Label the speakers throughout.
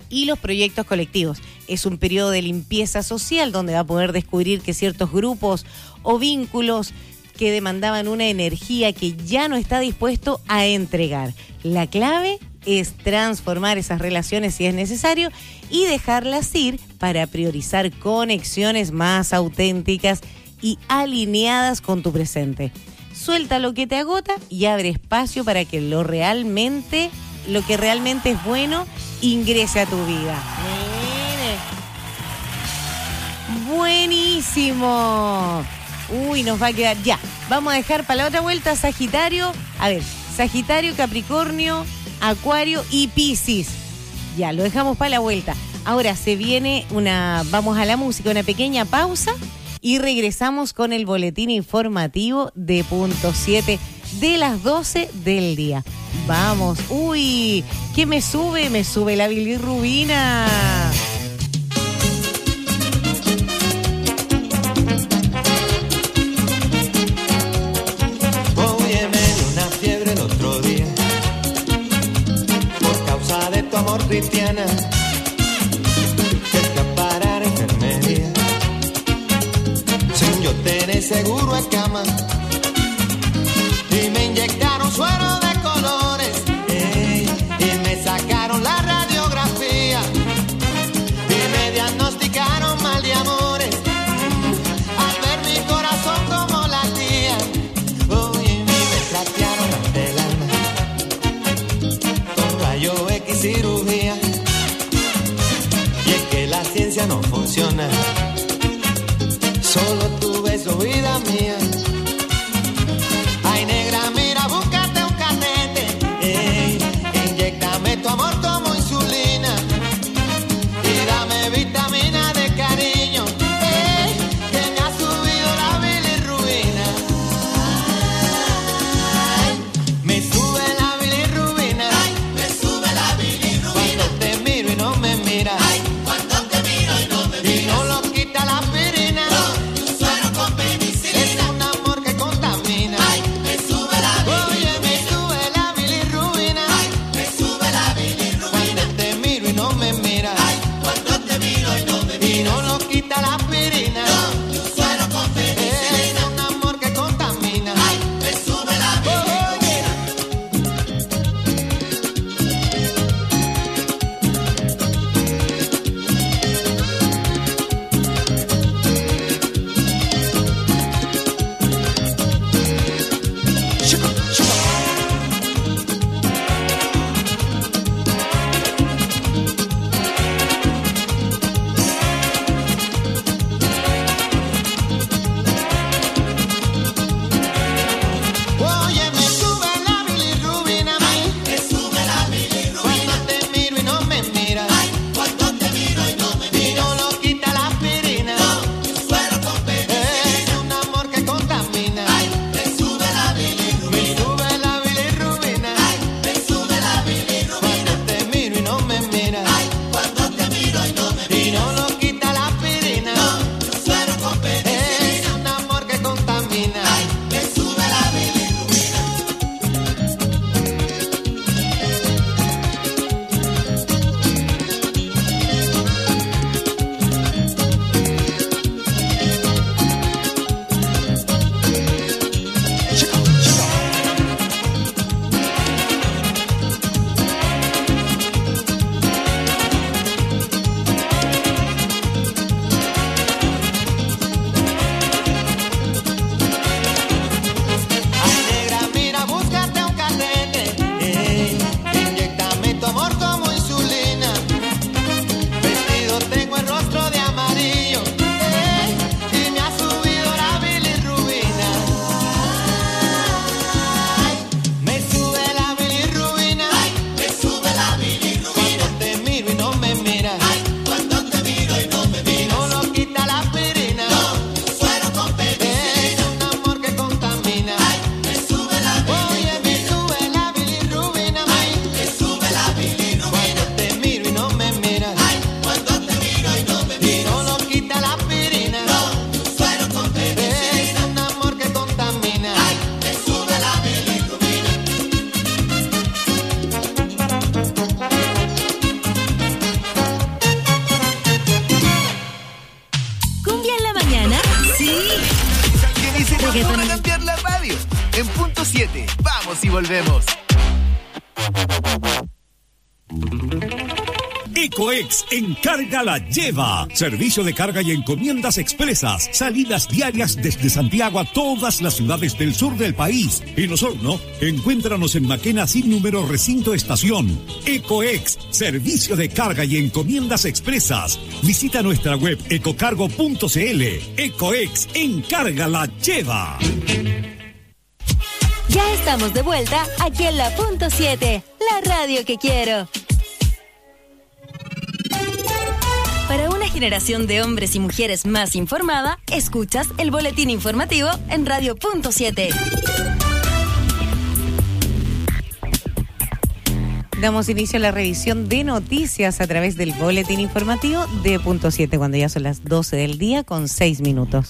Speaker 1: y los proyectos colectivos. Es un periodo de limpieza social donde va a poder descubrir que ciertos grupos o vínculos que demandaban una energía que ya no está dispuesto a entregar. La clave es transformar esas relaciones si es necesario y dejarlas ir para priorizar conexiones más auténticas y alineadas con tu presente. Suelta lo que te agota y abre espacio para que lo que realmente es bueno ingrese a tu vida. Buenísimo. Uy, nos va a quedar ya. Vamos a dejar para la otra vuelta Sagitario. A ver, Sagitario, Capricornio, Acuario y Piscis. Ya, lo dejamos para la vuelta. Ahora se viene vamos a la música, una pequeña pausa y regresamos con el boletín informativo de Punto 7 de las 12 del día. Vamos. Uy, ¿qué me sube? Me sube la bilirrubina.
Speaker 2: Cristiana, que escapara de enfermería, sin yo tener seguro en cama, y me inyectaron suero de colores, y me sacaron la radiografía, y me diagnosticaron mal de amores, al ver mi corazón como latía, y me trastearon ante el alma, con rayo X cirugía. No funciona, solo tu beso, vida mía. Ay, negra, mira, búscate un canete,
Speaker 3: .7. Vamos y volvemos.
Speaker 4: Ecoex Encarga la Lleva. Servicio de carga y encomiendas expresas. Salidas diarias desde Santiago a todas las ciudades del sur del país. En Osorno, encuéntranos en Maquena sin número recinto estación. Ecoex, servicio de carga y encomiendas expresas. Visita nuestra web ecocargo.cl. Ecoex Encarga la Lleva.
Speaker 5: Ya estamos de vuelta aquí en la .7, la radio que quiero. Para una generación de hombres y mujeres más informada, escuchas el boletín informativo en Radio .7.
Speaker 1: Damos inicio a la revisión de noticias a través del boletín informativo de .7, cuando ya son las 12 del día con 6 minutos.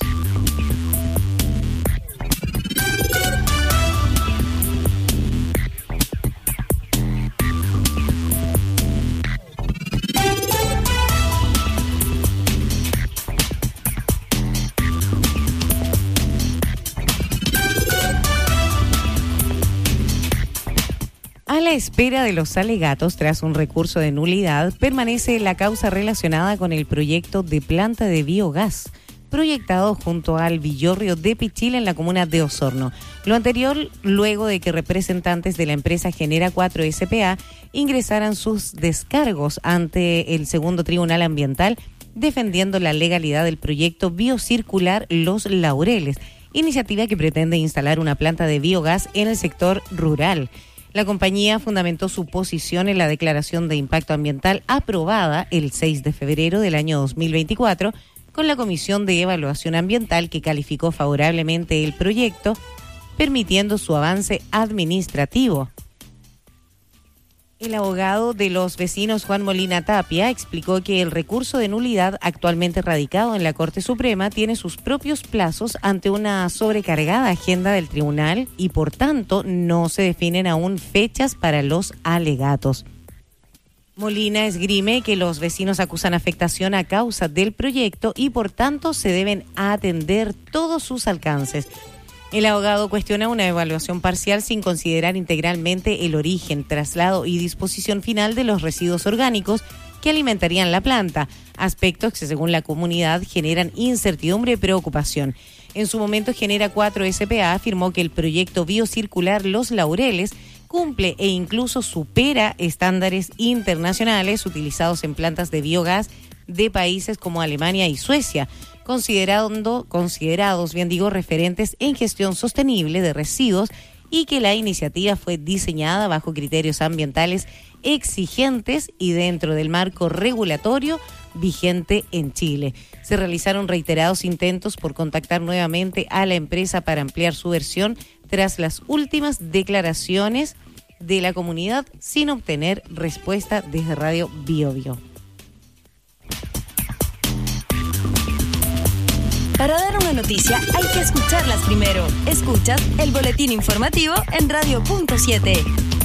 Speaker 1: A la espera de los alegatos tras un recurso de nulidad, permanece la causa relacionada con el proyecto de planta de biogás, proyectado junto al Villorrio de Pichil en la comuna de Osorno. Lo anterior, luego de que representantes de la empresa Genera 4 S.p.A. ingresaran sus descargos ante el segundo tribunal ambiental, defendiendo la legalidad del proyecto biocircular Los Laureles, iniciativa que pretende instalar una planta de biogás en el sector rural. La compañía fundamentó su posición en la declaración de impacto ambiental aprobada el 6 de febrero del año 2024 con la Comisión de Evaluación Ambiental, que calificó favorablemente el proyecto, permitiendo su avance administrativo. El abogado de los vecinos, Juan Molina Tapia, explicó que el recurso de nulidad actualmente radicado en la Corte Suprema tiene sus propios plazos ante una sobrecargada agenda del tribunal y, por tanto, no se definen aún fechas para los alegatos. Molina esgrime que los vecinos acusan afectación a causa del proyecto y, por tanto, se deben atender todos sus alcances. El abogado cuestiona una evaluación parcial sin considerar integralmente el origen, traslado y disposición final de los residuos orgánicos que alimentarían la planta, aspectos que según la comunidad generan incertidumbre y preocupación. En su momento, Genera 4 S.p.A. afirmó que el proyecto biocircular Los Laureles cumple e incluso supera estándares internacionales utilizados en plantas de biogás de países como Alemania y Suecia, considerados referentes en gestión sostenible de residuos, y que la iniciativa fue diseñada bajo criterios ambientales exigentes y dentro del marco regulatorio vigente en Chile. Se realizaron reiterados intentos por contactar nuevamente a la empresa para ampliar su versión tras las últimas declaraciones de la comunidad, sin obtener respuesta desde Radio Biobío.
Speaker 5: Para dar una noticia hay que escucharlas primero. Escuchas el boletín informativo en Radio .7.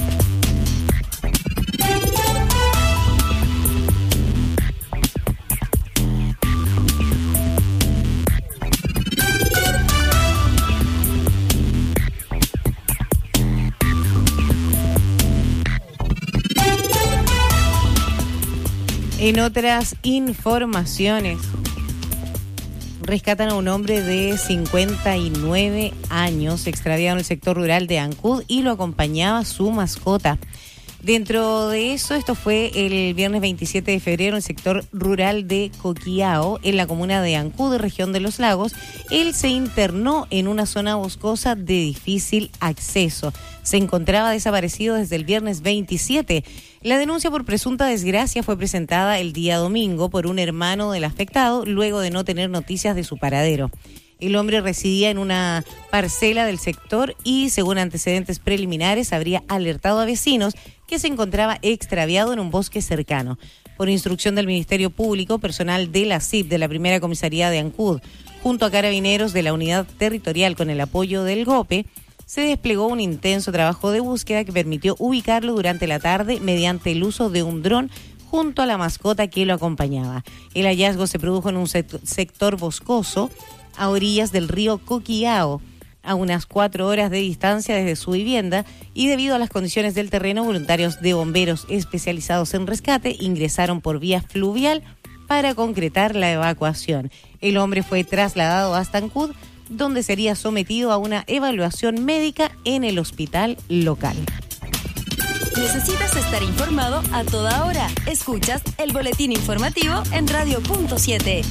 Speaker 1: En otras informaciones, rescatan a un hombre de 59 años extraviado en el sector rural de Ancud y lo acompañaba su mascota. Dentro de eso, esto fue el viernes 27 de febrero en el sector rural de Coquiao, en la comuna de Ancud, región de Los Lagos. Él se internó en una zona boscosa de difícil acceso. Se encontraba desaparecido desde el viernes 27. La denuncia por presunta desgracia fue presentada el día domingo por un hermano del afectado, luego de no tener noticias de su paradero. El hombre residía en una parcela del sector y, según antecedentes preliminares, habría alertado a vecinos que se encontraba extraviado en un bosque cercano. Por instrucción del Ministerio Público, personal de la CIP de la Primera Comisaría de Ancud, junto a carabineros de la Unidad Territorial con el apoyo del GOPE, se desplegó un intenso trabajo de búsqueda que permitió ubicarlo durante la tarde mediante el uso de un dron junto a la mascota que lo acompañaba. El hallazgo se produjo en un sector boscoso a orillas del río Coquiao. a unas 4 horas de distancia desde su vivienda, y debido a las condiciones del terreno, voluntarios de bomberos especializados en rescate ingresaron por vía fluvial para concretar la evacuación. El hombre fue trasladado hasta Ancud, donde sería sometido a una evaluación médica en el hospital local.
Speaker 5: ¿Necesitas estar informado a toda hora? Escuchas el boletín informativo en Radio Punto 7.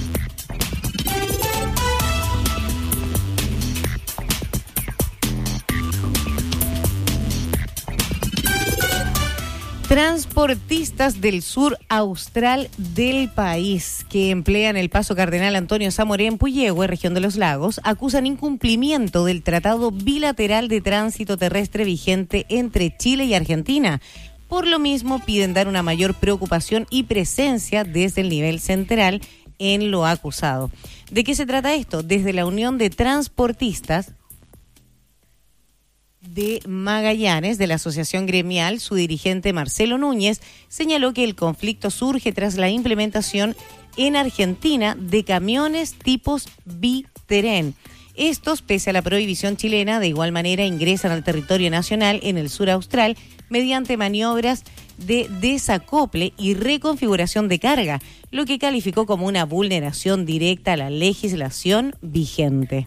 Speaker 1: Transportistas del sur austral del país que emplean el paso Cardenal Antonio Zamoré en Puyehue, región de los Lagos, acusan incumplimiento del tratado bilateral de tránsito terrestre vigente entre Chile y Argentina. Por lo mismo, piden dar una mayor preocupación y presencia desde el nivel central en lo acusado. ¿De qué se trata esto? Desde la Unión de Transportistas de Magallanes, de la Asociación Gremial, su dirigente Marcelo Núñez señaló que el conflicto surge tras la implementación en Argentina de camiones tipos Bitren. Estos, pese a la prohibición chilena, de igual manera ingresan al territorio nacional en el sur austral mediante maniobras de desacople y reconfiguración de carga, lo que calificó como una vulneración directa a la legislación vigente.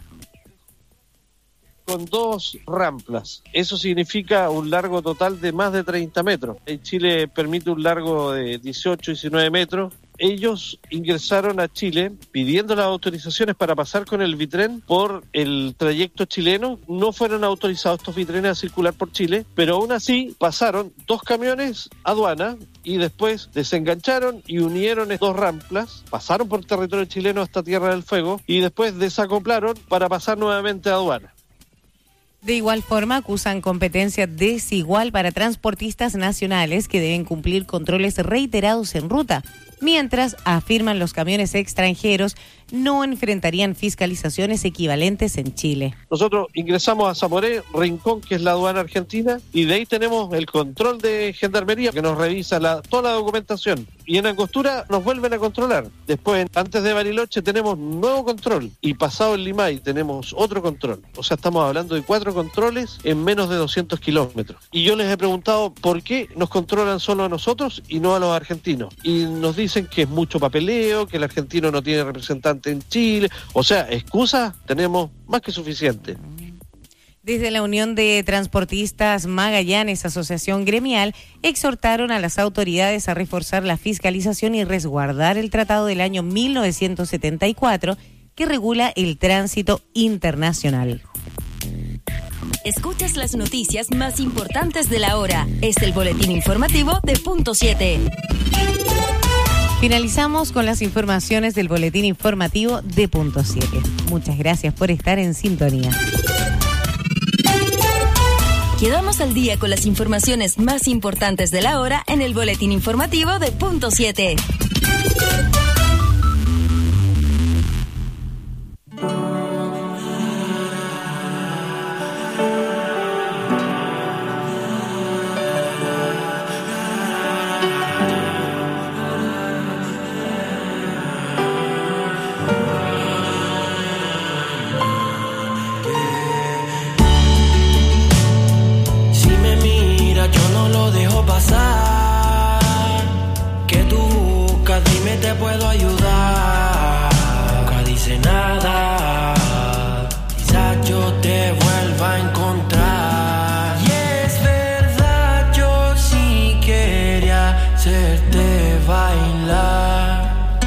Speaker 3: Con 2 ramplas. Eso significa un largo total de más de 30 metros. En Chile permite un largo de 18, 19 metros. Ellos ingresaron a Chile pidiendo las autorizaciones para pasar con el Bitren por el trayecto chileno. No fueron autorizados estos Bitrenes a circular por Chile, pero aún así pasaron 2 camiones a aduana y después desengancharon y unieron 2 ramplas, pasaron por territorio chileno hasta Tierra del Fuego y después desacoplaron para pasar nuevamente a aduana.
Speaker 1: De igual forma, acusan competencia desigual para transportistas nacionales que deben cumplir controles reiterados en ruta, mientras afirman los camiones extranjeros no enfrentarían fiscalizaciones equivalentes en Chile.
Speaker 3: Nosotros ingresamos a Zamoré, Rincón, que es la aduana argentina, y de ahí tenemos el control de Gendarmería que nos revisa toda la documentación. Y en Angostura nos vuelven a controlar. Después, antes de Bariloche, tenemos nuevo control. Y pasado el Limay tenemos otro control. O sea, estamos hablando de 4 controles en menos de 200 kilómetros. Y yo les he preguntado por qué nos controlan solo a nosotros y no a los argentinos. Y nos dicen que es mucho papeleo, que el argentino no tiene representante en Chile. O sea, excusas tenemos más que suficiente.
Speaker 1: Desde la Unión de Transportistas Magallanes, Asociación Gremial, exhortaron a las autoridades a reforzar la fiscalización y resguardar el tratado del año 1974 que regula el tránsito internacional.
Speaker 5: Escuchas las noticias más importantes de la hora. Es el boletín informativo de Punto 7.
Speaker 1: Finalizamos con las informaciones del boletín informativo de Punto 7. Muchas gracias por estar en sintonía.
Speaker 5: Quedamos al día con las informaciones más importantes de la hora en el boletín informativo de Punto 7.
Speaker 6: Que tú buscas, dime, te puedo ayudar. Nunca dice nada, quizás yo te vuelva a encontrar. Y es verdad, yo sí quería hacerte bailar,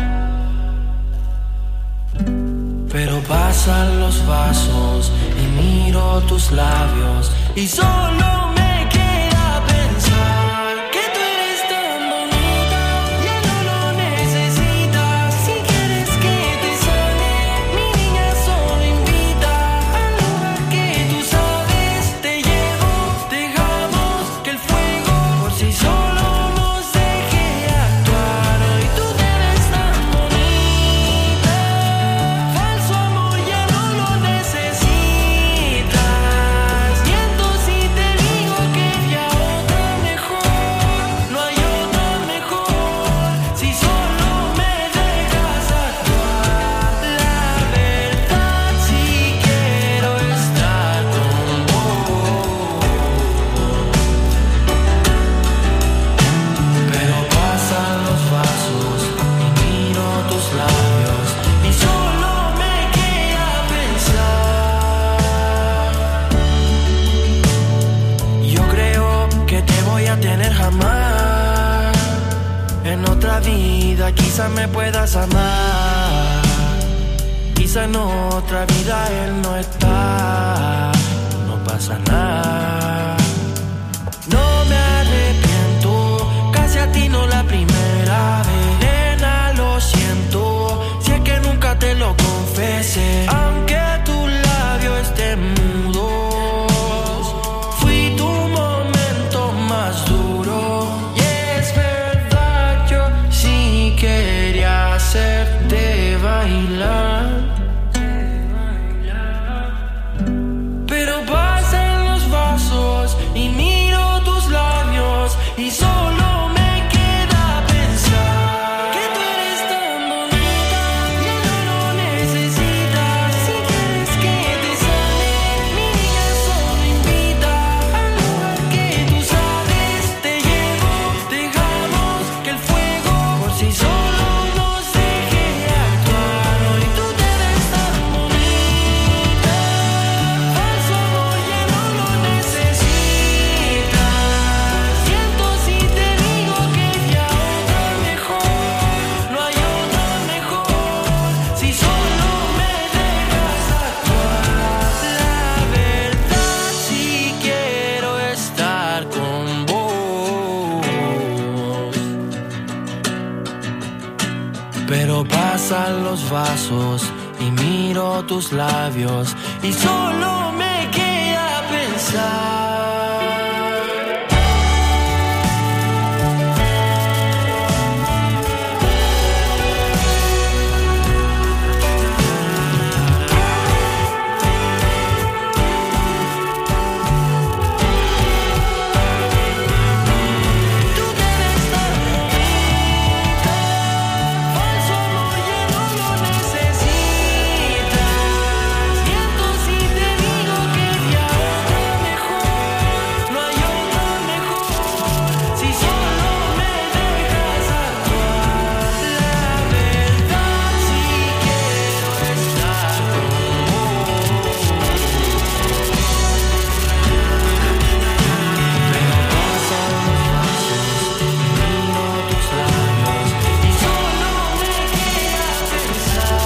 Speaker 6: pero pasan los vasos y miro tus labios y solo te En otra vida quizá me puedas amar. Quizá en otra vida él no está. No pasa nada. No me arrepiento, casi atino la primera vez. Nena, lo siento, si es que nunca te lo confesé. Aunque tus labios estén mudos, fui tu momento más duro. Y es verdad, yo sí quería hacerte bailar. Pero pasan los vasos y miro tus labios y solo me queda pensar que tú eres tan bonita, ya no lo necesitas. Si quieres que te sane, mi niña, solo invita al lugar que tú sabes. Te llevo, dejamos que el fuego por sí solo nos deje actuar. Hoy tú te ves tan bonita, falso amor ya no lo necesitas. Siento si te digo que ya otra mejor, no hay otra mejor, si solo me dejas actuar. La verdad sí quiero estar con vos, pero pasan los vasos y miro tus labios y solo me queda pensar. Tú te ves tan bonita, falso amor ya no lo necesitas. Siento si te digo que ya otra mejor, no hay otra mejor, si solo me dejas actuar. La verdad sí quiero estar con vos, pero pasan los vasos y miro tus labios y solo me queda pensar.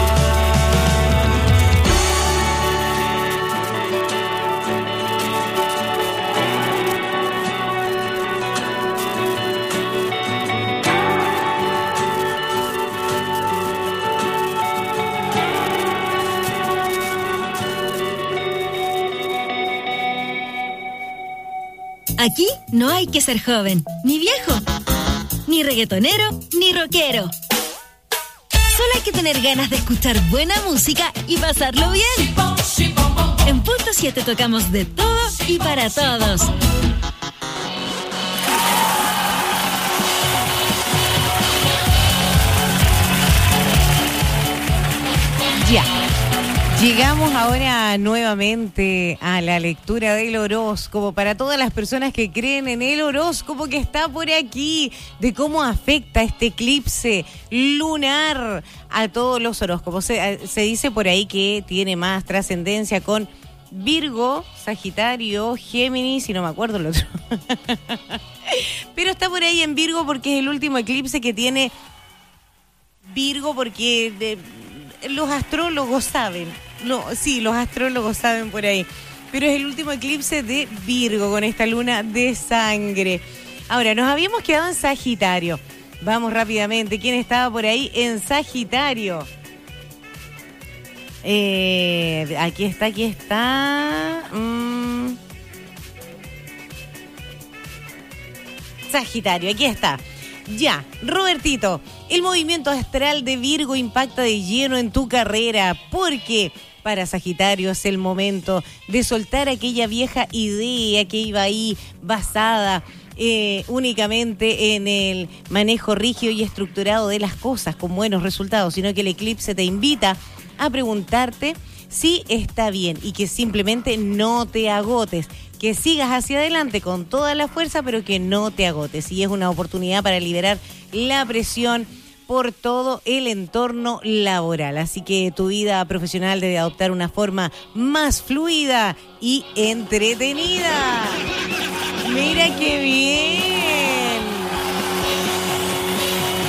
Speaker 5: Aquí no hay que ser joven, ni viejo, ni reggaetonero, ni rockero. Solo hay que tener ganas de escuchar buena música y pasarlo bien. En Punto 7 tocamos de todo y para todos.
Speaker 1: Ya. Llegamos ahora nuevamente a la lectura del horóscopo para todas las personas que creen en el horóscopo que está por aquí, de cómo afecta este eclipse lunar a todos los horóscopos. Se dice por ahí que tiene más trascendencia con Virgo, Sagitario, Géminis y no me acuerdo el otro. Pero está por ahí en Virgo porque es el último eclipse que tiene Virgo, porque los astrólogos saben. No, sí, los astrólogos saben por ahí. Pero es el último eclipse de Virgo con esta luna de sangre. Ahora, nos habíamos quedado en Sagitario. Vamos rápidamente. ¿Quién estaba por ahí en Sagitario? Aquí está. Sagitario, aquí está. Ya, Robertito, el movimiento astral de Virgo impacta de lleno en tu carrera, porque para Sagitario es el momento de soltar aquella vieja idea que iba ahí basada únicamente en el manejo rígido y estructurado de las cosas con buenos resultados, sino que el eclipse te invita a preguntarte si está bien y que simplemente no te agotes, que sigas hacia adelante con toda la fuerza, pero que no te agotes. Y es una oportunidad para liberar la presión por todo el entorno laboral. Así que tu vida profesional debe adoptar una forma más fluida y entretenida. ¡Mira qué bien!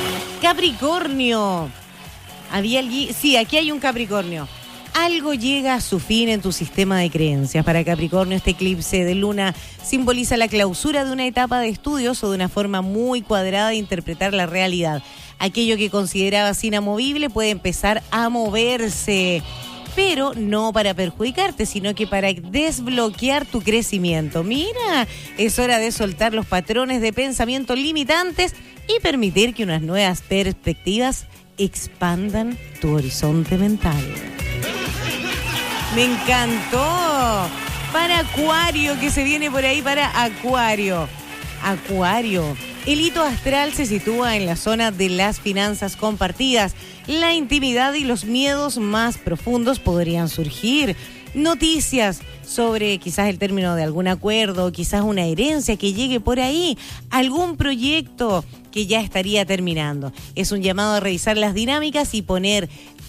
Speaker 1: Capricornio. Sí, aquí hay un Capricornio. Algo llega a su fin en tu sistema de creencias. Para Capricornio, este eclipse de luna simboliza la clausura de una etapa de estudios o de una forma muy cuadrada de interpretar la realidad. Aquello que considerabas inamovible puede empezar a moverse, pero no para perjudicarte, sino que para desbloquear tu crecimiento. Mira, es hora de soltar los patrones de pensamiento limitantes y permitir que unas nuevas perspectivas expandan tu horizonte mental. Me encantó. Para Acuario, que se viene por ahí para Acuario. Acuario. El hito astral se sitúa en la zona de las finanzas compartidas. La intimidad y los miedos más profundos podrían surgir. Noticias sobre quizás el término de algún acuerdo, quizás una herencia que llegue por ahí, algún proyecto que ya estaría terminando. Es un llamado a revisar las dinámicas y poner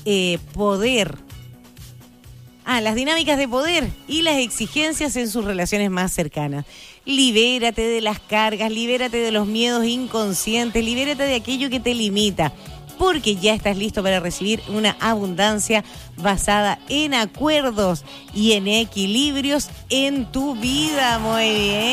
Speaker 1: las dinámicas de poder y las exigencias en sus relaciones más cercanas. Libérate de las cargas, libérate de los miedos inconscientes, libérate de aquello que te limita, porque ya estás listo para recibir una abundancia basada en acuerdos y en equilibrios en tu vida. Muy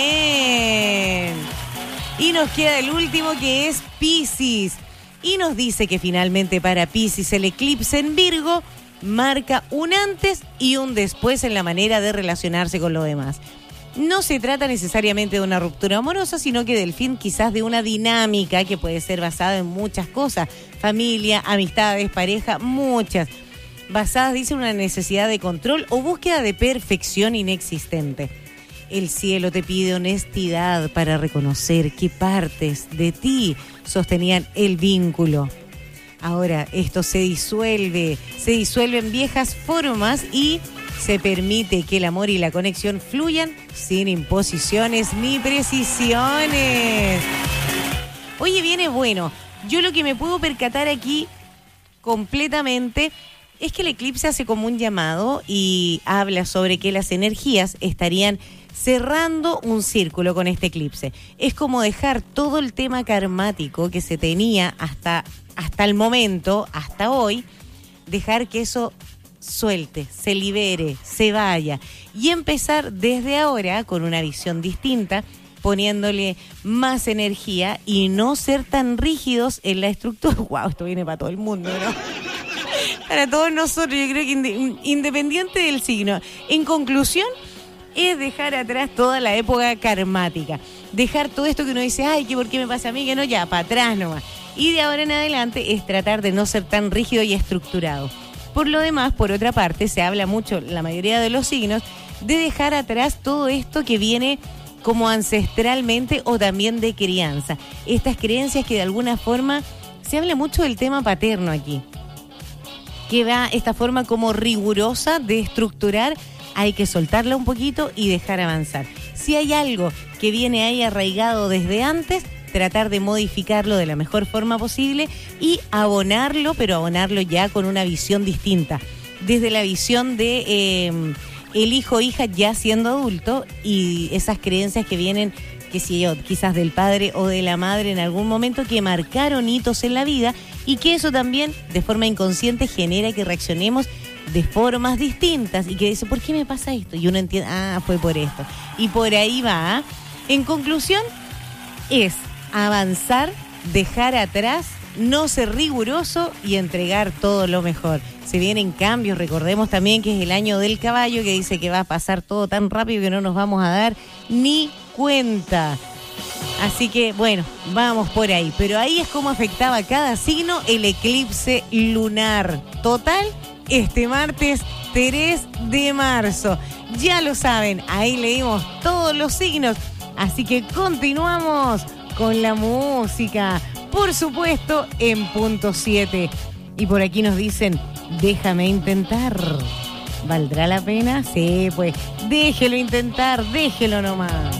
Speaker 1: bien. Y nos queda el último, que es Piscis. Y nos dice que finalmente para Piscis el eclipse en Virgo marca un antes y un después en la manera de relacionarse con lo demás. No se trata necesariamente de una ruptura amorosa, sino que del fin quizás de una dinámica que puede ser basada en muchas cosas. Familia, amistades, pareja, muchas. Basadas, dice, en una necesidad de control o búsqueda de perfección inexistente. El cielo te pide honestidad para reconocer qué partes de ti sostenían el vínculo. Ahora esto se disuelve en viejas formas y se permite que el amor y la conexión fluyan sin imposiciones ni precisiones. Oye, viene bueno. Yo lo que me puedo percatar aquí completamente es que el eclipse hace como un llamado y habla sobre que las energías estarían cerrando un círculo con este eclipse. Es como dejar todo el tema karmático que se tenía hasta el momento, hasta hoy, dejar que eso suelte, se libere, se vaya y empezar desde ahora con una visión distinta, poniéndole más energía y no ser tan rígidos en la estructura. Wow, esto viene para todo el mundo, ¿no? Para todos nosotros, yo creo que independiente del signo. En conclusión, es dejar atrás toda la época karmática. Dejar todo esto que uno dice, ay, ¿por qué me pasa a mí? Que no, ya, para atrás nomás. Y de ahora en adelante es tratar de no ser tan rígido y estructurado. Por lo demás, por otra parte, se habla mucho, la mayoría de los signos, de dejar atrás todo esto que viene como ancestralmente o también de crianza. Estas creencias que de alguna forma, se habla mucho del tema paterno aquí, que va esta forma como rigurosa de estructurar, hay que soltarla un poquito y dejar avanzar. Si hay algo que viene ahí arraigado desde antes, tratar de modificarlo de la mejor forma posible y abonarlo, pero abonarlo ya con una visión distinta. Desde la visión de el hijo o hija ya siendo adulto y esas creencias que vienen, qué sé yo, quizás del padre o de la madre en algún momento que marcaron hitos en la vida y que eso también de forma inconsciente genera que reaccionemos de formas distintas y que dice, ¿por qué me pasa esto? Y uno entiende, fue por esto. Y por ahí va. En conclusión, es avanzar, dejar atrás, no ser riguroso y entregar todo lo mejor. Se vienen cambios, recordemos también que es el año del caballo, que dice que va a pasar todo tan rápido que no nos vamos a dar ni cuenta. Así que, bueno, vamos por ahí. Pero ahí es como afectaba a cada signo el eclipse lunar. Total, este martes 3 de marzo. Ya lo saben, ahí leímos todos los signos. Así que continuamos con la música. Por supuesto, en punto 7. Y por aquí nos dicen, déjame intentar. ¿Valdrá la pena? Sí, pues déjelo intentar, déjelo nomás.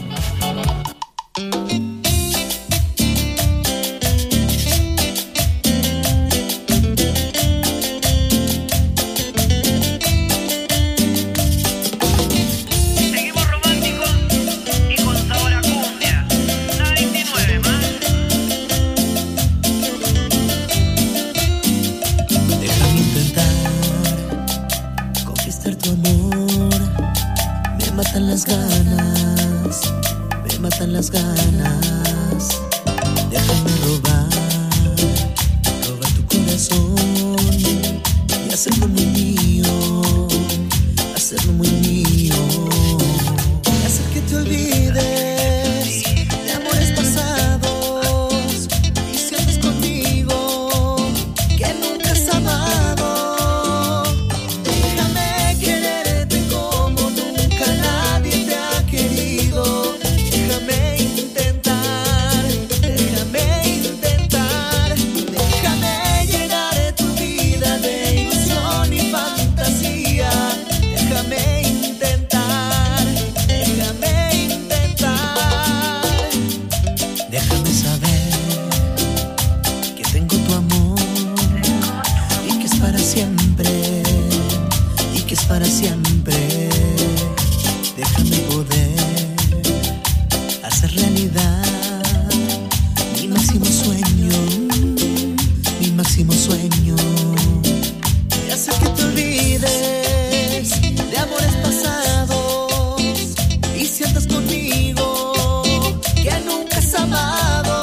Speaker 7: siempre y que es para siempre. Déjame poder hacer realidad mi máximo sueño, mi máximo sueño. Y hacer que te olvides de amores pasados y sientas conmigo que nunca has amado.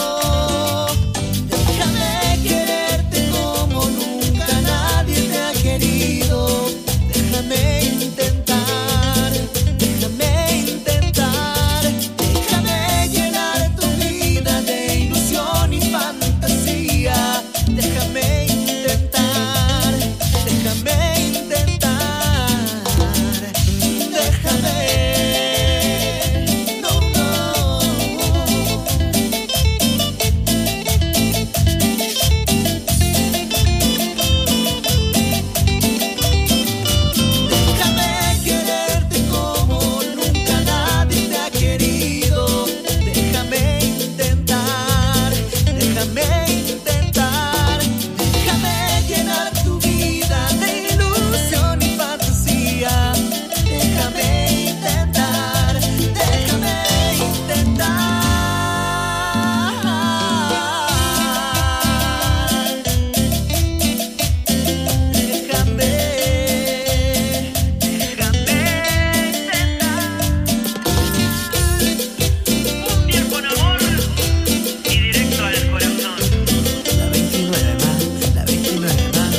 Speaker 7: Déjame quererte como nunca nadie te ha querido. Déjame intentar, déjame intentar. Déjame llenar tu vida de ilusión y fantasía. Déjame intentar, déjame intentar. Déjame, no, no. Déjame quererte como nunca nadie te ha querido. Déjame intentar, déjame intentar. Déjame llenar tu vida de ilusión y fantasía. Déjame intentar, déjame intentar.
Speaker 8: Bien con amor y directo al corazón.
Speaker 7: La 29 más, la 29 más.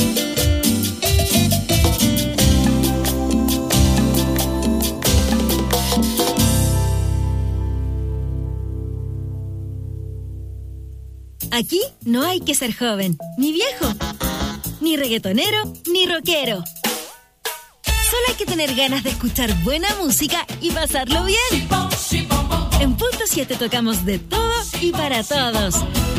Speaker 5: Aquí no hay que ser joven, ni viejo, ni reggaetonero, ni rockero. Solo hay que tener ganas de escuchar buena música y pasarlo bien. En Punto 7 tocamos de todo y para todos.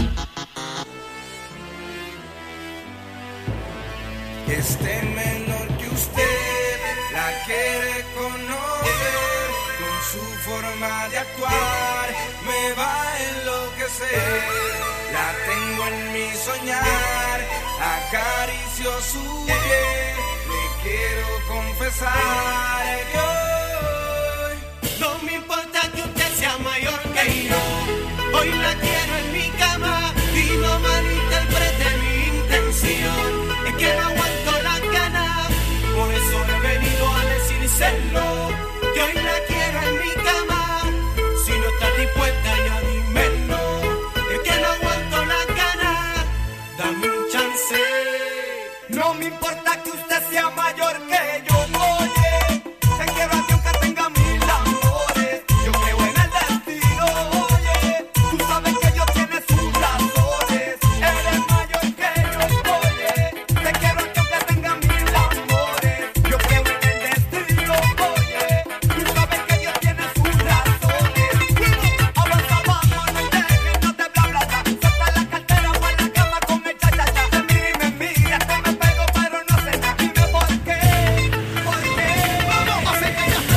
Speaker 6: Este menor que usted la quiere conocer, con su forma de actuar me va a enloquecer. La tengo en mi soñar, acaricio su piel, le quiero confesar que hoy
Speaker 2: No me importa que usted sea mayor que yo. Hoy la quiero en mi cama y no malinterprete mi intención. Es que no aguanto la gana, por eso he venido a decírselo. Que hoy la quiero en mi cama, si no estás dispuesta ya dímelo. Es que no aguanto la gana, dame un chance. No me importa que usted sea mayor que yo, oye. Te quiero a ti aunque tenga mil amores. Yo creo en el destino, oye. Tú sabes que Dios tiene sus razones. Eres mayor que yo, oye. Te quiero a ti aunque tenga mil amores. Yo creo en el destino, oye. Tú sabes que Dios tiene sus razones. Avanza, vamos, no dejes, no te bla bla bla. Suelta la cartera para la cama con el cha cha cha. Te mira y me mira, te me pego pero no sé nada. Dime por qué, vamos a hacer que ya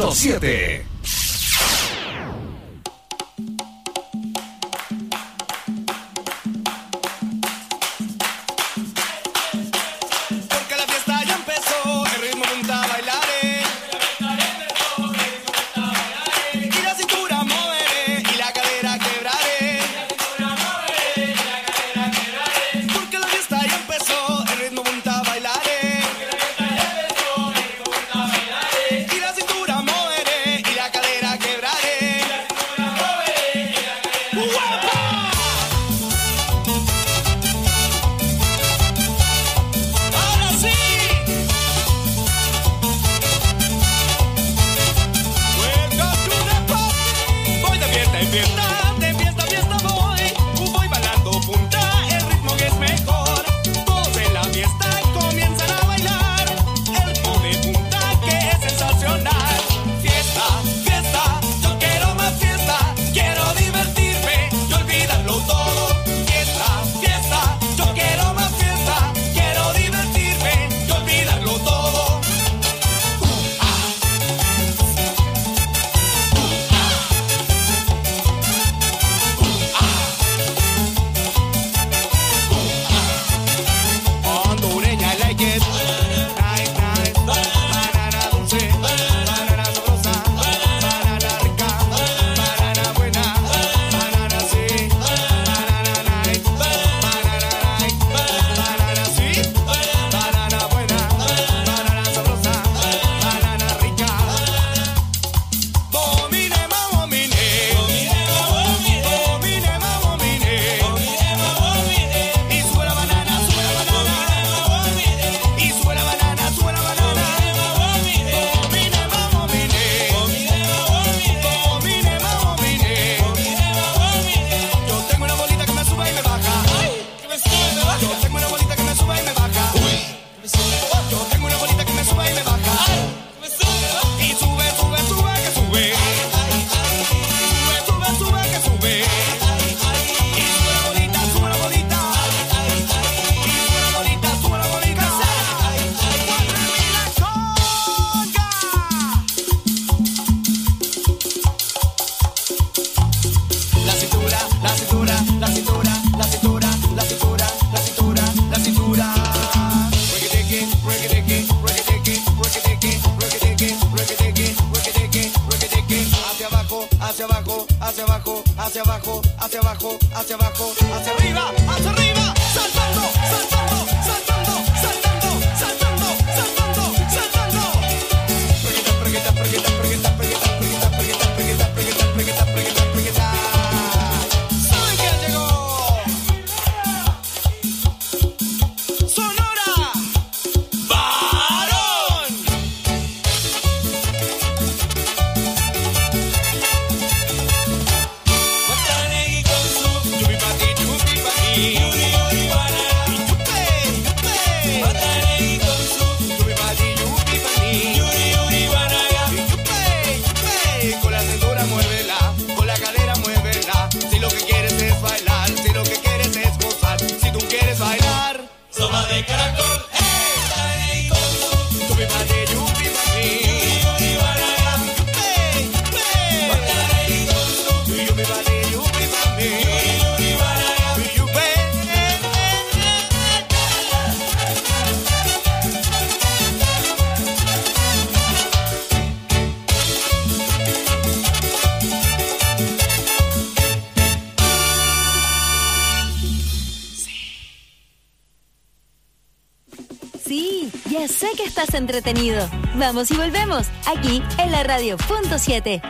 Speaker 4: 107.
Speaker 9: Porque la fiesta ya empezó, el ritmo punta bailaré. Y la cintura moveré y la cadera quebraré. Porque la fiesta ya empezó, el ritmo punta bailaré. Y la cintura moveré y la cadera quebraré. ¡Guapa! Ahora sí. Welcome to the party. Voy de fiesta en fiesta, de fiesta a fiesta voy. Voy bailando punta, el ritmo que es mejor. Todos en la fiesta comienzan a bailar. El ritmo de punta que es sensacional. Fiesta, fiesta, yo quiero más fiesta. Quiero divertirme y olvidarlo todo. Fiesta, fiesta, yo quiero más fiesta. Quiero divertirme y olvidarlo todo. Hondureña, I like it. Nice, nice. Banana dulce, banana sabrosa, banana rica, banana buena, banana sí, banana nice, banana nice, banana sí, banana buena, banana sabrosa, banana rica. Domine, mamomine, domine, mamomine, y sube la banana, sube la banana. Y sube la banana, sube la banana. Domine, mamomine. Domine, mamomine. Yo tengo una bolita que me sube y me baja. Yo tengo una bolita que me sube y me baja. Yo tengo una bolita que me sube y me baja. Y sube, sube, sube, que sube. Sube, sube, sube, que sube. Y sube la bolita, sube la bolita. Y sube la bolita, sube la bolita. La cintura, la cintura, la cintura, la cintura, la cintura, la cintura, la cintura. Reggae-diggy, reggae-diggy, reggae-diggy, reggae-diggy, reggae-diggy, reggae-diggy, reggae-diggy, reggae-diggy. Hacia abajo, hacia abajo, hacia abajo, hacia abajo, hacia abajo, hacia abajo, hacia arriba, hacia arriba. Saltando, saltando, saltando, saltando, saltando, saltando, saltando. Pregueta, pregueta, pregueta, pregueta, pregueta, pregueta, pregueta, pregueta, pregueta, pregueta, pregueta. ¿Saben quién llegó? Sonora. Varón. Guataneguí con su yupi pati, yupi pati. Yuri, yuri, guana. Y yupe, yupe. Guataneguí con su yupi pati, yupi pati. Yuri, yuri, guana. Y yupe, yupe. Con la cintura muévela, con la cadera muévela. Si lo que quieres es bailar, si lo que quieres es gozar, si tú quieres bailar, sopa de caracol. Guataneguí con su yupi pati, yupi pati. Yuri, yuri, guana. Yupe, yupe. Guataneguí con su yupi pati, yupi pati. Yuri, yuri, guana. Yupe.
Speaker 5: Sí, ya sé que estás entretenido. Vamos y volvemos, aquí en la radio Punto 7.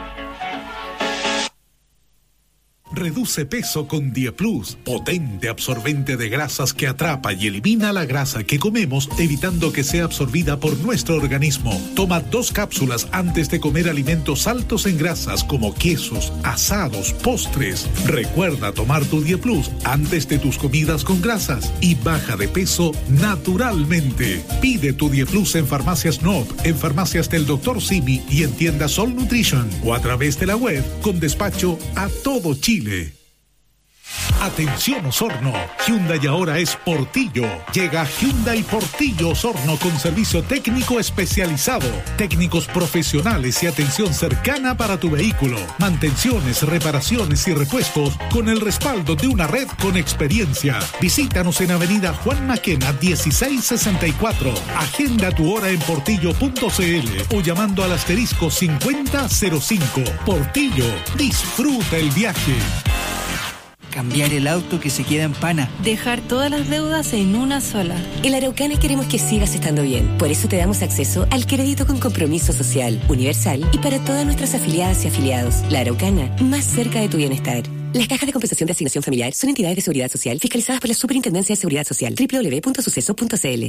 Speaker 4: Reduce peso con Dieplus, potente absorbente de grasas que atrapa y elimina la grasa que comemos, evitando que sea absorbida por nuestro organismo. Toma 2 cápsulas antes de comer alimentos altos en grasas como quesos, asados, postres. Recuerda tomar tu Dieplus antes de tus comidas con grasas y baja de peso naturalmente. Pide tu Dieplus en Farmacias Nob, en Farmacias del Dr. Simi y en tiendas Sol Nutrition o a través de la web con despacho a todo Chile. Atención Osorno, Hyundai ahora es Portillo. Llega Hyundai Portillo Osorno con servicio técnico especializado, técnicos profesionales y atención cercana para tu vehículo, mantenciones, reparaciones y repuestos con el respaldo de una red con experiencia. Visítanos en Avenida Juan Maquena 1664. Agenda tu hora en portillo.cl o llamando al asterisco 5005. Portillo, disfruta el viaje.
Speaker 7: Cambiar el auto que se queda en pana.
Speaker 10: Dejar todas las deudas en una sola.
Speaker 11: En la Araucana queremos que sigas estando bien. Por eso te damos acceso al crédito con compromiso social, universal y para todas nuestras afiliadas y afiliados. La Araucana, más cerca de tu bienestar. Las cajas de compensación de asignación familiar son entidades de seguridad social fiscalizadas por la Superintendencia de Seguridad Social. www.suceso.cl.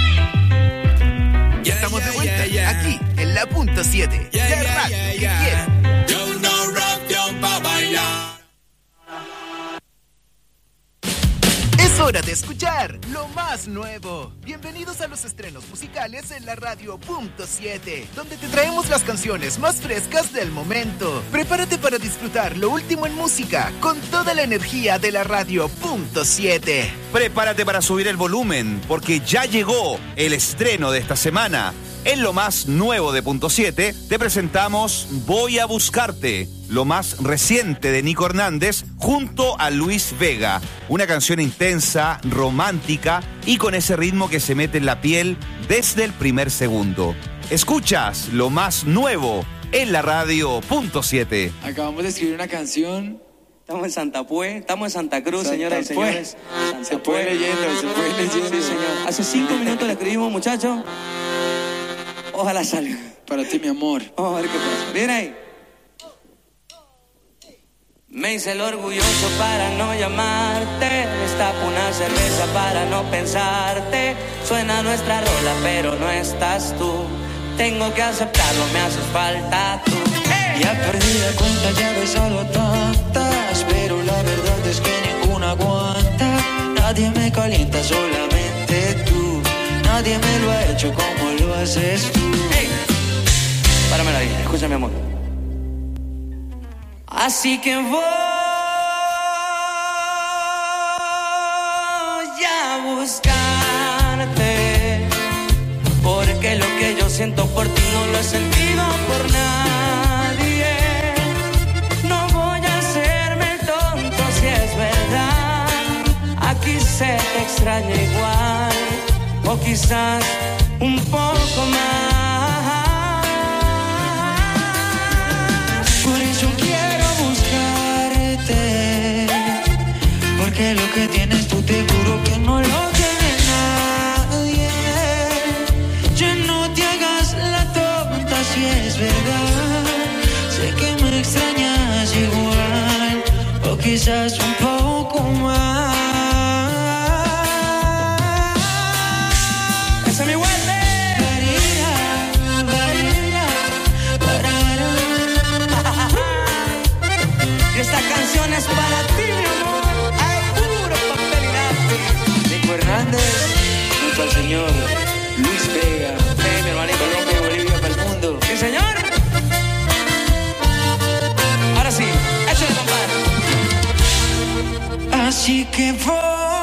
Speaker 12: Ya estamos de vuelta, aquí, en la punto 7. La radio que quiera. Es hora de escuchar lo más nuevo. Bienvenidos a los estrenos musicales en la radio punto 7, donde te traemos las canciones más frescas del momento. Prepárate para disfrutar lo último en música con toda la energía de la radio punto 7.
Speaker 13: Prepárate para subir el volumen, porque ya llegó el estreno de esta semana. En lo más nuevo de Punto 7, te presentamos Voy a Buscarte, lo más reciente de Nico Hernández junto a Luis Vega. Una canción intensa, romántica y con ese ritmo que se mete en la piel desde el primer segundo. Escuchas lo más nuevo en la radio Punto 7.
Speaker 14: Acabamos de escribir una canción.
Speaker 15: Estamos en Santa Pue, estamos en Santa Cruz, señoras y señores.
Speaker 14: Se puede leyendo.
Speaker 15: Sí, señor. Hace 5 minutos la escribimos, muchachos. Ojalá salga.
Speaker 14: Para ti, mi amor.
Speaker 15: Vamos a ver qué pasa. Viene ahí. Me hice el orgulloso para no llamarte. Destapo una cerveza para no pensarte. Suena nuestra rola, pero no estás tú. Tengo que aceptarlo, me haces falta tú.
Speaker 16: Ya perdí la cuenta, ya he besado a tantas, pero la verdad es que ninguna aguanta. Nadie me calienta, solamente tú. Nadie me lo ha hecho como lo haces tú.
Speaker 15: Hey. Páramela ahí, escucha mi amor. Así que voy a buscarte, porque lo que yo siento por ti no lo he sentido por nadie. No voy a hacerme el tonto si es verdad. Aquí se te extraña igual, o quizás un poco más.
Speaker 16: Por eso quiero buscarte, porque lo que tienes tú te juro que no lo tiene nadie. Ya no te hagas la tonta si es verdad. Sé que me extrañas igual, o quizás un poco más.
Speaker 15: Esta canción es para ti, mi amor. Ay, puro papel y lápiz.
Speaker 14: Nico Hernández, junto al señor Luis Vega.
Speaker 15: Mi hermanito,
Speaker 14: Colombia y Bolivia para el mundo.
Speaker 15: Sí, señor. Ahora sí, échale, compadre.
Speaker 16: Así que voy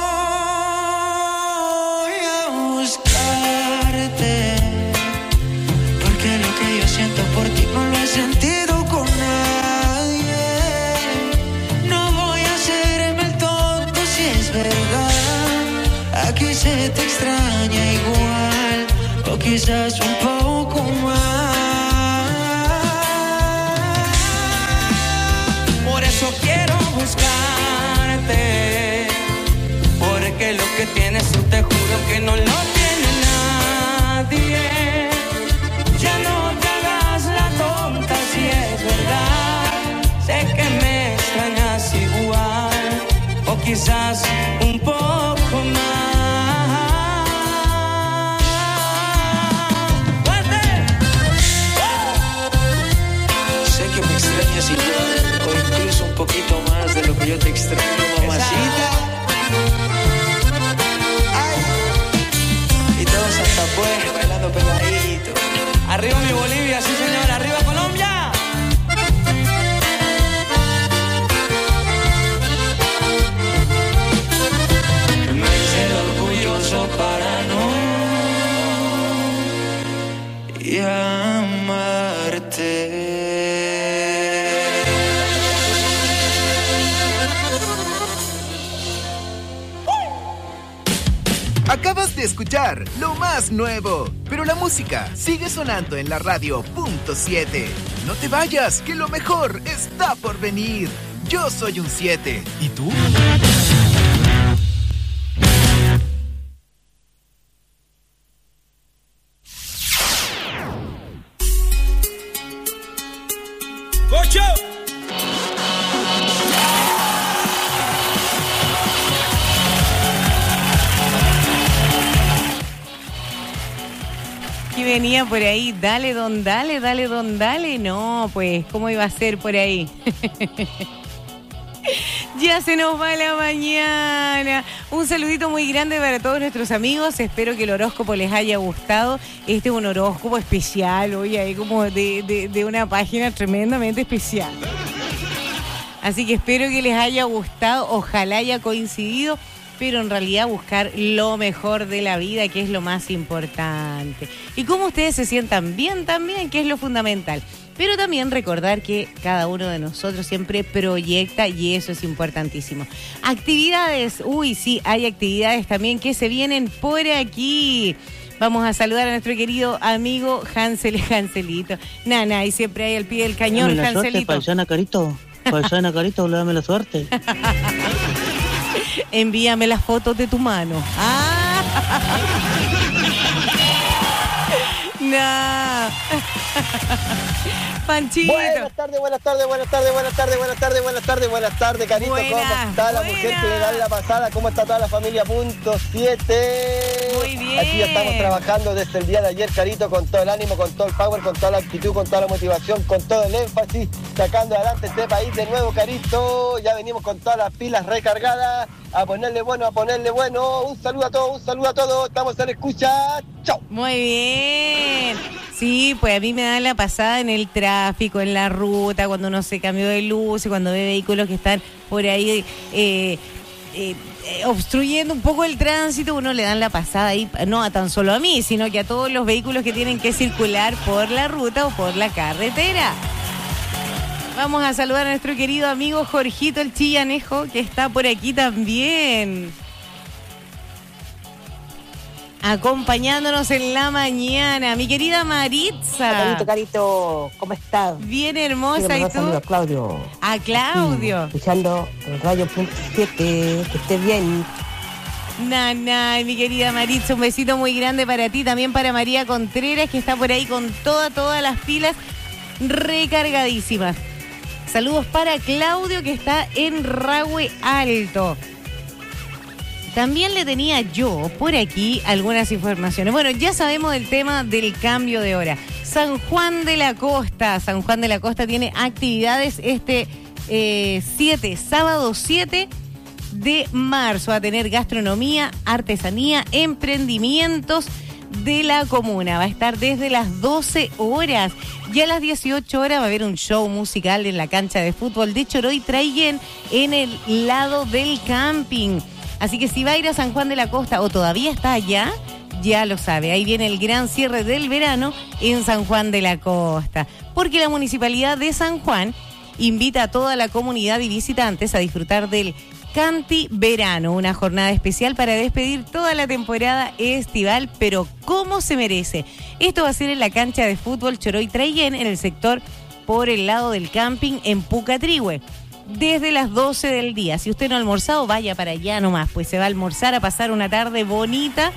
Speaker 16: a buscarte, porque lo que yo siento por ti no lo he sentido con nadie. Verdad, aquí se te extraña igual, o quizás un poco más.
Speaker 15: Por eso quiero buscarte, porque lo que tienes tú te juro que no lo tiene nadie. Ya no te hagas la tonta si es verdad. Sé que me extrañas igual, o quizás un poco más. ¡Fuerte!
Speaker 16: Sé que me extrañas igual, o incluso un poquito más de lo que yo te extraño, mamacita.
Speaker 15: Ay.
Speaker 16: Y todo Santa Pue bailando pegadito.
Speaker 15: Arriba mi Bolivia, sí señor, arriba Colombia.
Speaker 12: Acabas de escuchar lo más nuevo, pero la música sigue sonando en la radio .7. No te vayas, que lo mejor está por venir. Yo soy un 7. ¿Y tú?
Speaker 9: ¡Cocho!
Speaker 1: Que venía por ahí, dale, don, dale, dale, don, dale. No, pues, ¿cómo iba a ser por ahí? Ya se nos va la mañana. Un saludito muy grande para todos nuestros amigos. Espero que el horóscopo les haya gustado. Este es un horóscopo especial, hoy hay como de una página tremendamente especial. Así que espero que les haya gustado. Ojalá haya coincidido. Pero en realidad buscar lo mejor de la vida, que es lo más importante. Y cómo ustedes se sientan bien también, que es lo fundamental. Pero también recordar que cada uno de nosotros siempre proyecta y eso es importantísimo. Actividades, uy, sí, hay actividades también que se vienen por aquí. Vamos a saludar a nuestro querido amigo Hanselito. Nana, y siempre hay al pie del cañón,
Speaker 17: Dame la
Speaker 1: Hanselito.
Speaker 17: suerte, paisana Carito. Paisana Carito, dame la suerte.
Speaker 1: Envíame las fotos de tu mano. ¡Ah! No. Panchito.
Speaker 18: Buenas tardes, Carito. ¿Cómo está la mujer que le da la pasada? ¿Cómo está toda la familia? .7.
Speaker 1: Muy bien.
Speaker 18: Aquí ya estamos trabajando desde el día de ayer, Carito, con todo el ánimo, con todo el power, con toda la actitud, con toda la motivación, con todo el énfasis, sacando adelante este país de nuevo, Carito. Ya venimos con todas las pilas recargadas. A ponerle bueno, a ponerle bueno. Un saludo a todos, estamos en escucha. Chao.
Speaker 1: Muy bien. Sí, pues a mí me da la pasada en el tráfico, en la ruta, cuando uno se cambió de luz, cuando ve vehículos que están por ahí obstruyendo un poco el tránsito, uno le dan la pasada ahí, no a tan solo a mí, sino que a todos los vehículos que tienen que circular por la ruta o por la carretera. Vamos a saludar a nuestro querido amigo Jorgito el Chillanejo, que está por aquí también, acompañándonos en la mañana. Mi querida Maritza.
Speaker 19: Carito, ¿cómo estás?
Speaker 1: Bien hermosa, ¿y tú?
Speaker 19: Saludo a Claudio.
Speaker 1: A Claudio.
Speaker 19: Escuchando el radio .7, que esté bien.
Speaker 1: Nana, mi querida Maritza, un besito muy grande para ti, también para María Contreras, que está por ahí con todas las pilas recargadísimas. Saludos para Claudio, que está en Rahue Alto. También le tenía yo por aquí algunas informaciones. Bueno, ya sabemos del tema del cambio de hora. San Juan de la Costa tiene actividades este 7, sábado 7 de marzo. Va a tener gastronomía, artesanía, emprendimientos de la comuna. Va a estar desde las 12 horas. Y a las 18 horas va a haber un show musical en la cancha de fútbol de Choroy Traillén en el lado del camping. Así que si va a ir a San Juan de la Costa o todavía está allá, ya lo sabe. Ahí viene el gran cierre del verano en San Juan de la Costa. Porque la Municipalidad de San Juan invita a toda la comunidad y visitantes a disfrutar del Canti Verano, una jornada especial para despedir toda la temporada estival, pero como se merece. Esto va a ser en la cancha de fútbol Choroy Traillén, en el sector por el lado del camping en Pucatrihue, desde las 12 del día. Si usted no ha almorzado, vaya para allá nomás, pues se va a almorzar, a pasar una tarde bonita.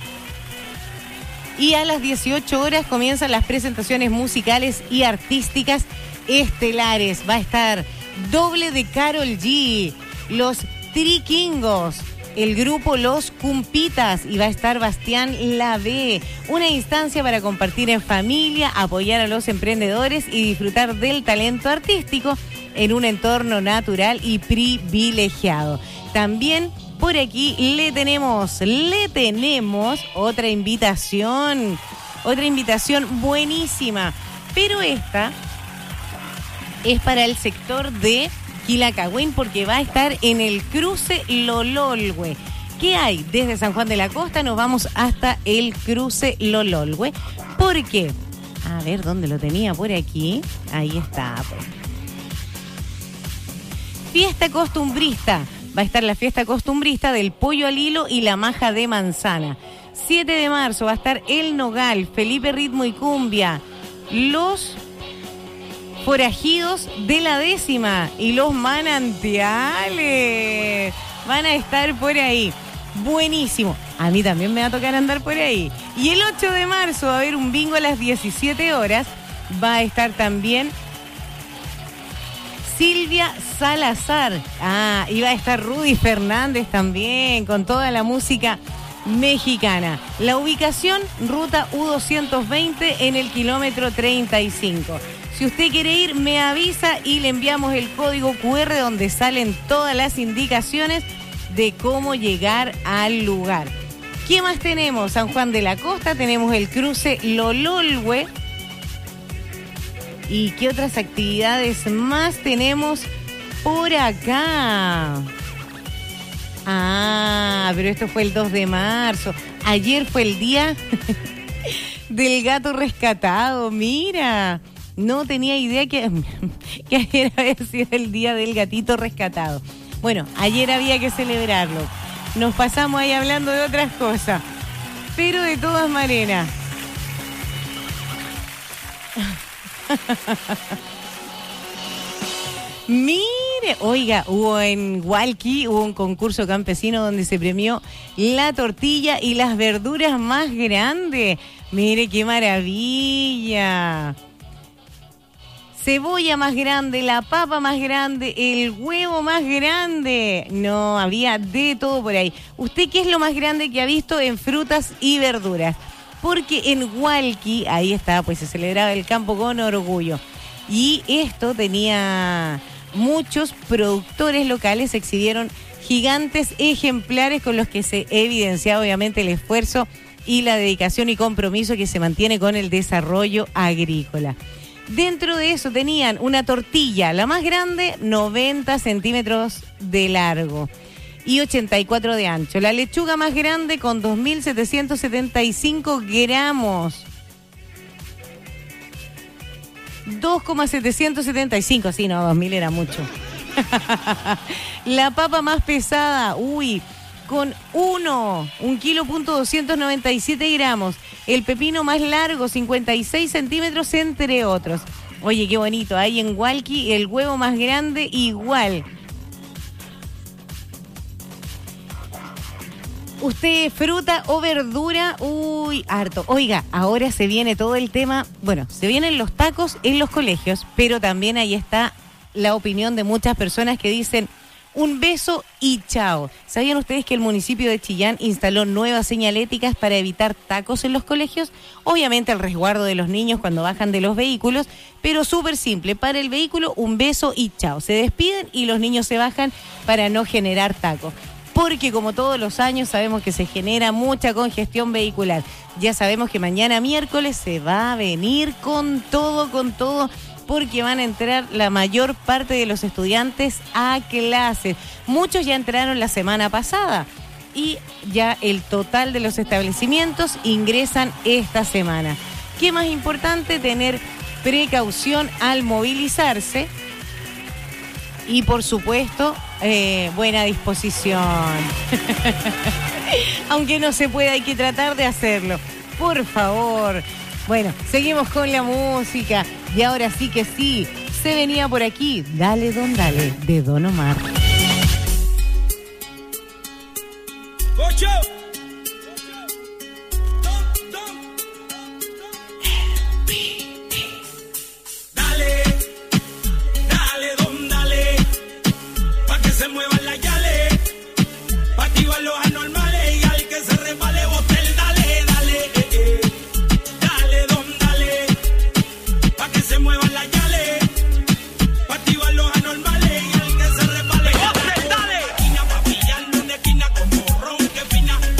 Speaker 1: Y a las 18 horas comienzan las presentaciones musicales y artísticas estelares. Va a estar doble de Karol G, los Triquingos, el grupo Los Cumpitas, y va a estar Bastián Lavé. Una instancia para compartir en familia, apoyar a los emprendedores y disfrutar del talento artístico en un entorno natural y privilegiado. También por aquí le tenemos otra invitación buenísima, pero esta es para el sector de Quilacagüín, porque va a estar en el cruce Lololhue. ¿Qué hay? Desde San Juan de la Costa nos vamos hasta el cruce Lololhue. ¿Por qué? A ver, ¿dónde lo tenía? Por aquí. Ahí está. Fiesta costumbrista. va a estar la fiesta costumbrista del pollo al hilo y la maja de manzana. 7 de marzo va a estar El Nogal, Felipe Ritmo y Cumbia, los Forajidos de la Décima y los Manantiales. Van a estar por ahí. Buenísimo. A mí también me va a tocar andar por ahí. Y el 8 de marzo va a haber un bingo a las 17 horas. Va a estar también Silvia Salazar. Y va a estar Rudy Fernández también, con toda la música mexicana. La ubicación, ruta U220 en el kilómetro 35. Si usted quiere ir, me avisa y le enviamos el código QR donde salen todas las indicaciones de cómo llegar al lugar. ¿Qué más tenemos? San Juan de la Costa, tenemos el cruce Lololwe. ¿Y qué otras actividades más tenemos por acá? Pero esto fue el 2 de marzo. Ayer fue el día del gato rescatado. Mira, no tenía idea que ayer había sido el día del gatito rescatado. Bueno, ayer había que celebrarlo. Nos pasamos ahí hablando de otras cosas. Pero de todas maneras. Mire, oiga, en Hualqui hubo un concurso campesino donde se premió la tortilla y las verduras más grandes. Mire qué maravilla. Cebolla más grande, la papa más grande, el huevo más grande. No, había de todo por ahí. ¿Usted qué es lo más grande que ha visto en frutas y verduras? Porque en Hualqui, ahí está, pues se celebraba el campo con orgullo. Y esto tenía muchos productores locales, exhibieron gigantes ejemplares con los que se evidenciaba obviamente el esfuerzo y la dedicación y compromiso que se mantiene con el desarrollo agrícola. Dentro de eso tenían una tortilla, la más grande, 90 centímetros de largo y 84 de ancho. La lechuga más grande con 2.775 gramos. 2,775, sí, no, 2.000 era mucho. La papa más pesada, con 1,297 gramos. El pepino más largo, 56 centímetros, entre otros. Oye, qué bonito. Ahí en Hualqui, el huevo más grande, igual. ¿Usted fruta o verdura? Harto. Oiga, ahora se viene todo el tema. Bueno, se vienen los tacos en los colegios, pero también ahí está la opinión de muchas personas que dicen un beso y chao. ¿Sabían ustedes que el municipio de Chillán instaló nuevas señaléticas para evitar tacos en los colegios? Obviamente al resguardo de los niños cuando bajan de los vehículos, pero súper simple. Para el vehículo, un beso y chao. Se despiden y los niños se bajan para no generar tacos. Porque como todos los años sabemos que se genera mucha congestión vehicular. Ya sabemos que mañana miércoles se va a venir con todo, porque van a entrar la mayor parte de los estudiantes a clases. Muchos ya entraron la semana pasada y ya el total de los establecimientos ingresan esta semana. ¿Qué más importante? Tener precaución al movilizarse y, por supuesto, buena disposición. Aunque no se pueda, hay que tratar de hacerlo. Por favor. Bueno, seguimos con la música. Y ahora sí que sí, se venía por aquí Dale Don Dale, de Don Omar.
Speaker 9: ¡Ocho! Dale, dale, Don Dale, pa' que se muevan las yales, pa' activar los anormales y al que se resbale bote el dale, dale, dale, Don Dale, pa' que se muevan las yales, pa' activar los anormales y al que se resbale bote el dale. Esquina pa' pillarlo, una esquina con borrón, que fina,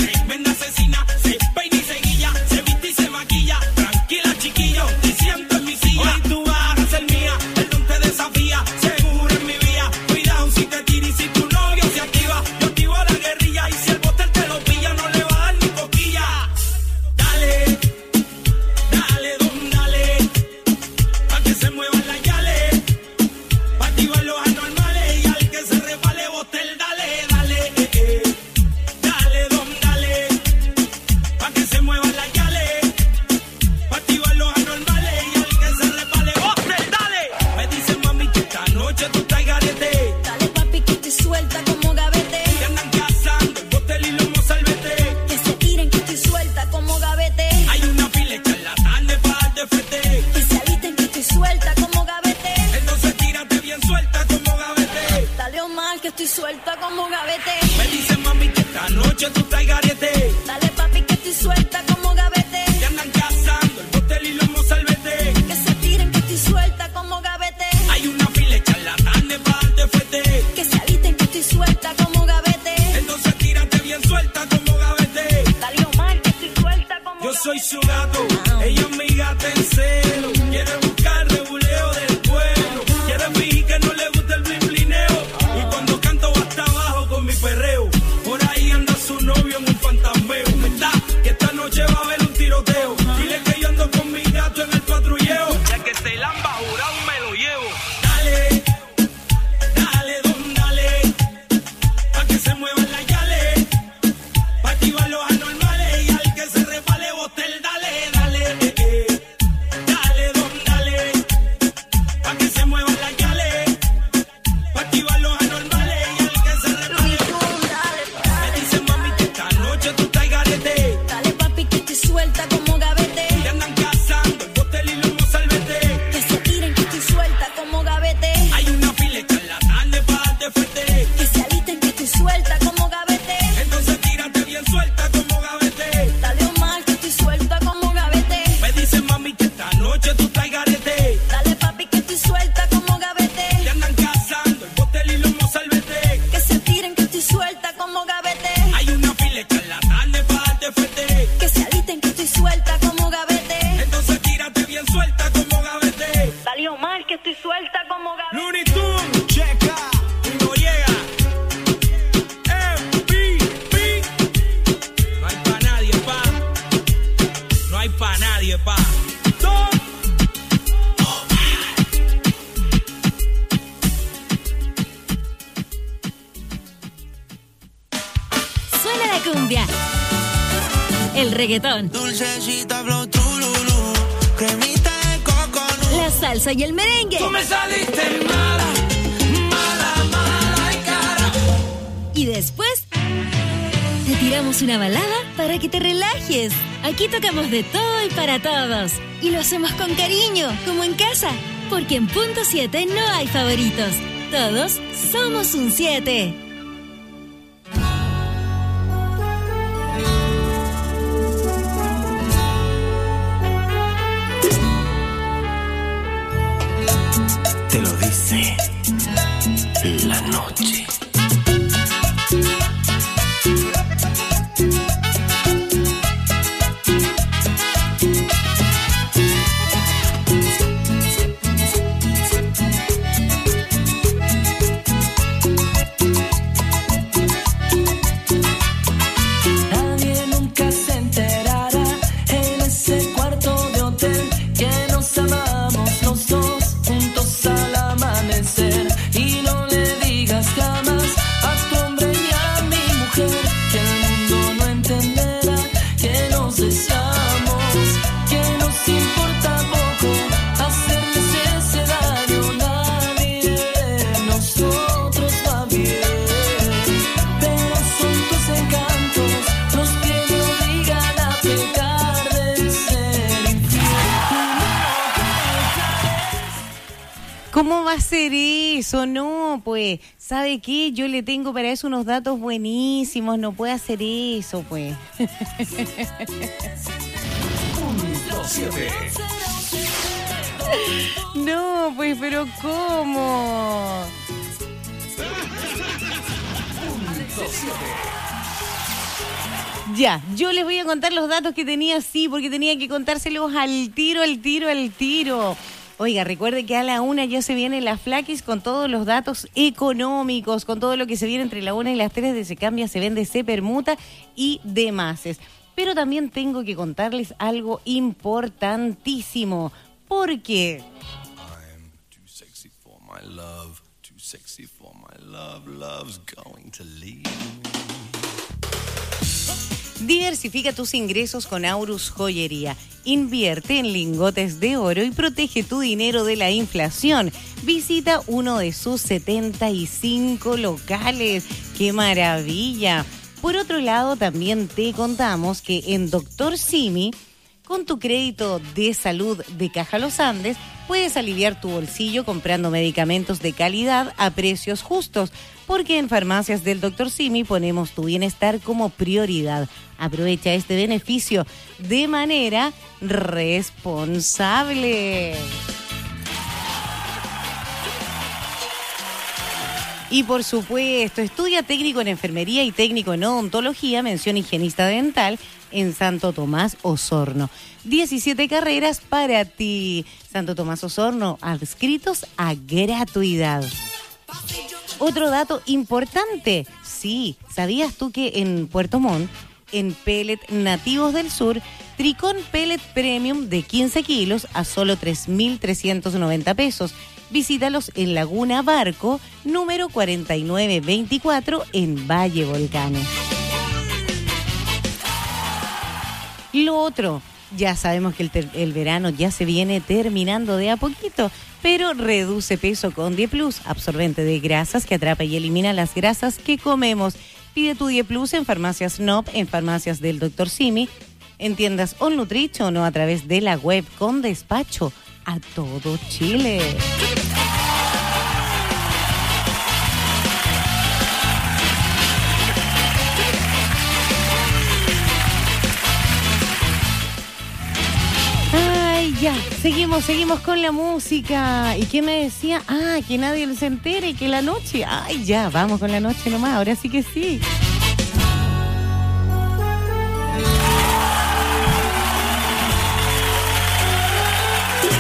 Speaker 9: noche tú traes garete.
Speaker 5: Dale papi que estoy suelta como gavete.
Speaker 9: Te andan cazando el botel y los mozalbete.
Speaker 5: Que se tiren que estoy suelta como gavete.
Speaker 9: Hay una fila de charlatanes para darte fuerte.
Speaker 5: Que se alisten que estoy suelta como gavete.
Speaker 9: Entonces tírate bien suelta como gavete.
Speaker 5: Dale Omar que estoy suelta como
Speaker 9: Yo
Speaker 5: gavete.
Speaker 9: soy su gato, ella es mi gata en celo. Quiere buscar rebuleo del pueblo. Quiere fingir que no le gusta el blimblineo. Y cuando canto hasta abajo con mi perreo. Por ahí anda su novio en un fantasmeo. ¿Verdad? Que esta noche va a haber un tiroteo. Dile que yo ando con mi gato en el patrulleo. Ya que se lamba jurado me lo llevo. Dale, dale, don, dale. Pa' que se muevan las yales. Pa' activar los anormales. Y al que se resbale botel, dale, dale. Dale, don, dale. Pa' que se muevan las yales. Pa' activar los anormales. Y al que se resbale me dicen mami que esta noche tú traes garete.
Speaker 5: Dale papi que estoy suelta como gavete.
Speaker 9: Te andan cazando el botel y los mozalbete.
Speaker 5: Que se tiren que estoy suelta como gavete.
Speaker 9: Hay una fila de charlatanes para darte fuerte.
Speaker 5: Que se alisten que estoy suelta como gavete.
Speaker 9: Entonces tírate bien suelta como gavete.
Speaker 5: Dale Omar que estoy suelta como gavete.
Speaker 9: Me dicen mami que esta noche tú traes garete.
Speaker 5: Dale papi que estoy suelta como gavete.
Speaker 9: Te andan cazando el botel y los mozalbete.
Speaker 5: Que se tiren que estoy suelta como gavete.
Speaker 9: Hay una fila de charlatanes para darte fuerte.
Speaker 5: Que se alisten que estoy suelta como gavete.
Speaker 9: Entonces tírate bien suelta como gavete.
Speaker 5: Dale Omar que estoy suelta como gavete.
Speaker 9: Looney Tunes, checa, y Noriega, MVP. No hay pa' nadie, pa. No hay pa' nadie, pa. Don
Speaker 5: Suena la cumbia. El reggaetón.
Speaker 16: Dulcecita flow trululú, cremita de coco.
Speaker 5: La salsa y el merengue.
Speaker 9: Tú me saliste mala, mala, mala y cara.
Speaker 5: Y después te tiramos una balada para que te relajes. Aquí tocamos de todo y para todos. Y lo hacemos con cariño, como en casa. Porque en punto 7 no hay favoritos. Todos somos un 7.
Speaker 6: Te lo dice la noche.
Speaker 15: Nadie nunca se enterará en ese cuarto de hotel que nos amamos los dos juntos al amanecer. Y no le digas jamás a tu hombre ni a mi mujer que el mundo no entenderá que nos deseamos, que nos importa poco hacerles ese daño. Nadie de nosotros va bien, pero son tus encantos los que me obligan a pecar de ser infiel.
Speaker 1: ¿Cómo va a ser eso? No, pues, ¿sabe qué? Yo le tengo para eso unos datos buenísimos. No puede hacer eso, pues. No, pues, pero ¿cómo? Ya, yo les voy a contar los datos que tenía, sí, porque tenía que contárselos al tiro, al tiro, al tiro. Oiga, recuerde que a la 1 ya se viene la Flaquis con todos los datos económicos, con todo lo que se viene entre la 1 y las 3 de Se Cambia, Se Vende, Se Permuta y demás. Pero también tengo que contarles algo importantísimo, porque
Speaker 9: Too sexy for my love, too sexy for my love, love's going to leave.
Speaker 1: diversifica tus ingresos con Aurus Joyería. Invierte en lingotes de oro y protege tu dinero de la inflación. Visita uno de sus 75 locales. ¡Qué maravilla! Por otro lado, también te contamos que en Dr. Simi Con tu crédito de salud de Caja Los Andes, puedes aliviar tu bolsillo comprando medicamentos de calidad a precios justos, porque en Farmacias del Dr. Simi ponemos tu bienestar como prioridad. Aprovecha este beneficio de manera responsable. Y por supuesto, estudia técnico en enfermería y técnico en odontología, mención higienista dental en Santo Tomás Osorno. 17 carreras para ti. Santo Tomás Osorno, adscritos a gratuidad. Otro dato importante. Sí, ¿sabías tú que en Puerto Montt, en Pellet Nativos del Sur, Tricón Pellet Premium de 15 kilos a solo 3.390 pesos? Visítalos en Laguna Barco, número 4924, en Valle Volcán. Lo otro, ya sabemos que el verano ya se viene terminando de a poquito, pero reduce peso con Die Plus, absorbente de grasas que atrapa y elimina las grasas que comemos. Pide tu Die Plus en Farmacias NOP, en Farmacias del Dr. Simi, en tiendas All Nutrition o a través de la web con despacho a todo Chile. Ay, ya, seguimos con la música. ¿Y qué me decía? Que nadie se entere, que la noche. Ay, ya, vamos con la noche nomás, ahora sí que sí.